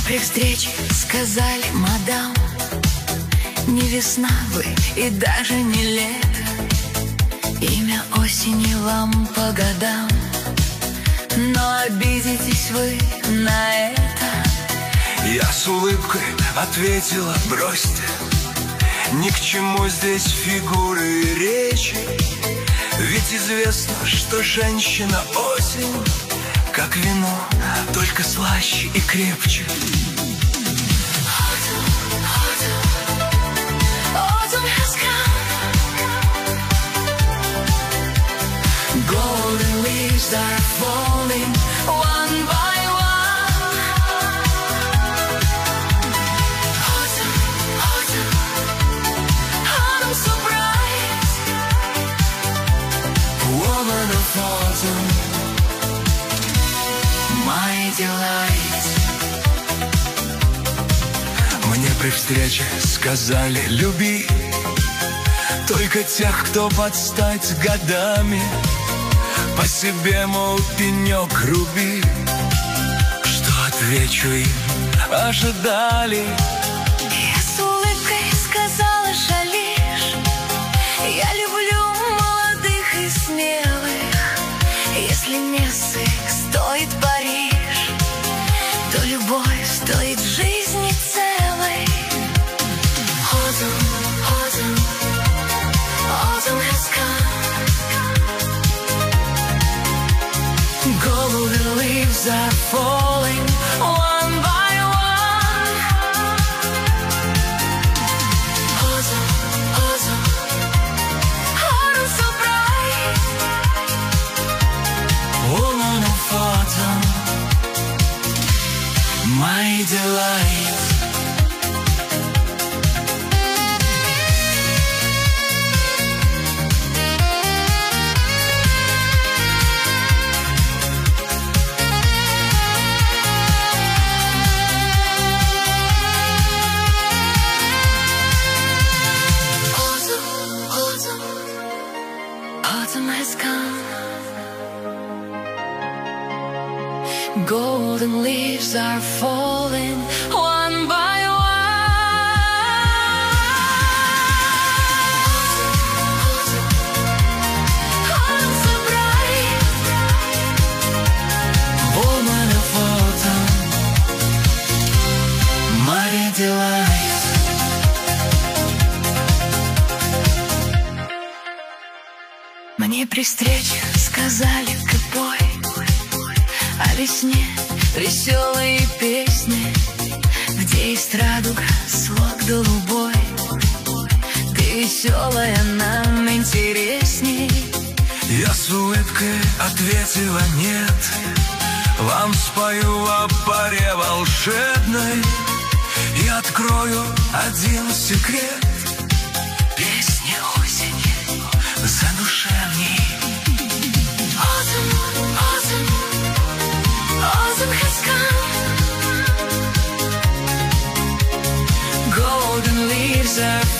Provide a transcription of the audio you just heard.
при встрече сказали: мадам, не весна вы и даже не лето. Имя осени вам по годам, но обидитесь вы на это. Я с улыбкой ответила: бросьте, ни к чему здесь фигуры и речи. Ведь известно, что женщина осень, как вино, только слаще и крепче. Autumn has come. Golden leaves are falling one by one. Autumn, autumn, autumn so bright. Woman of autumn, my delight. Мне при встрече сказали: люби только тех, кто под стать годами. По себе, мол, пенек руби. Что отвечу им? Ожидали. Я с улыбкой сказала: жалишь. Я люблю молодых и смелых. Если месяц стоит Париж, то любовь стоит жизни целой. Autumn, autumn, autumn has come. Golden leaves are falling one by one. Autumn, autumn, autumn so bright. Woman of autumn, my delight. Autumn has come. Golden leaves are falling one by one. Autumn so bright. Woman of autumn, my delight. Мне при встрече сказали: ты пой о весне веселые песни, где есть радуга, слог голубой. Ты веселая, нам интересней. Я с улыбкой ответила: нет. Вам спою о паре волшебной и открою один секрет. Песни осени задушевней. Autumn, autumn, autumn has come. Golden leaves are